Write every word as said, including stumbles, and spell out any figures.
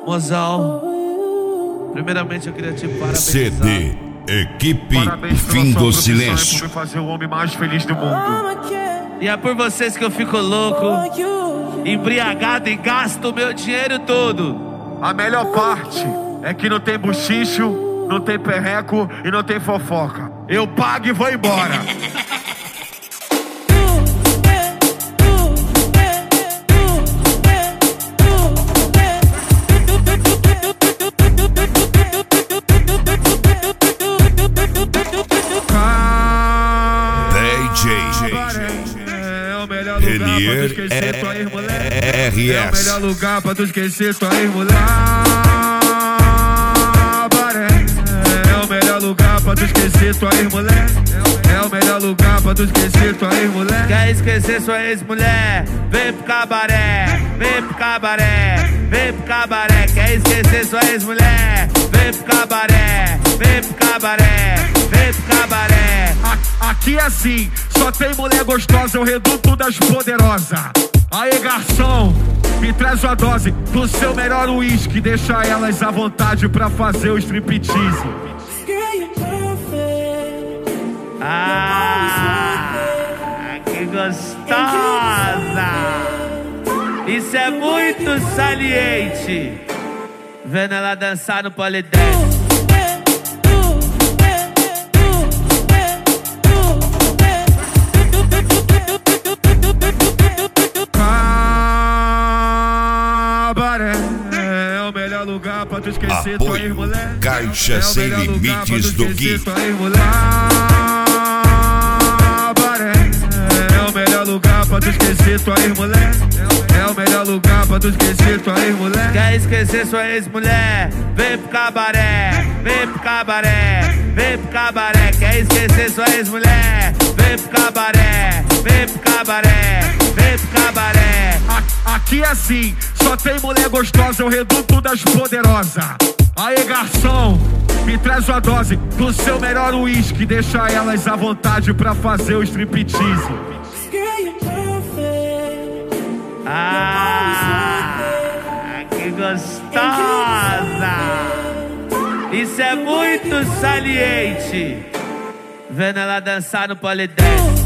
Mozão, primeiramente eu queria te parabenizar. C D Equipe Parabéns pela Fim sua do profissão Silêncio. e por me fazer o homem mais feliz do mundo. E é por vocês que eu fico louco, embriagado e gasto o meu dinheiro todo. A melhor parte é que não tem buchicho, não tem perreco e não tem fofoca. Eu pago e vou embora. É o melhor lugar pra tu esquecer tua ex-mulher. É o melhor lugar pra tu esquecer tua ex-mulher. É o melhor lugar pra tu esquecer tua ex-mulher. É o melhor lugar pra tu esquecer tua ex-mulher. Quer esquecer sua ex-mulher? Vem pro cabaré, vem pro cabaré, vem pro cabaré. Quer esquecer sua ex-mulher? Vem pro cabaré, vem pro cabaré, vem pro cabaré. Aqui é assim, só tem mulher gostosa, é o reduto das poderosas. Aê, garçom, me traz uma dose do seu melhor uísque. Deixa elas à vontade pra fazer o striptease. Ah, que gostosa! Isso é muito saliente. Vendo ela dançar no polidense. É o melhor lugar pra tu esquecer tua Apoio ex-mulher. Caixa É Sem Limites do Gui. É o melhor lugar pra tu esquecer tua ex-mulher. É o melhor lugar pra tu esquecer tua ex-mulher. Quer esquecer sua ex-mulher? Vem pro cabaré, vem pro cabaré, vem pro cabaré. Quer esquecer sua ex-mulher? Vem pro cabaré, vem pro cabaré, vem pro cabaré. Aqui é assim, só tem mulher gostosa, é o reduto das poderosas. Aê, garçom, me traz uma dose do seu melhor uísque. Deixa elas à vontade pra fazer o striptease. Ah, que gostosa! Isso é muito saliente. Vendo ela dançar no polidense.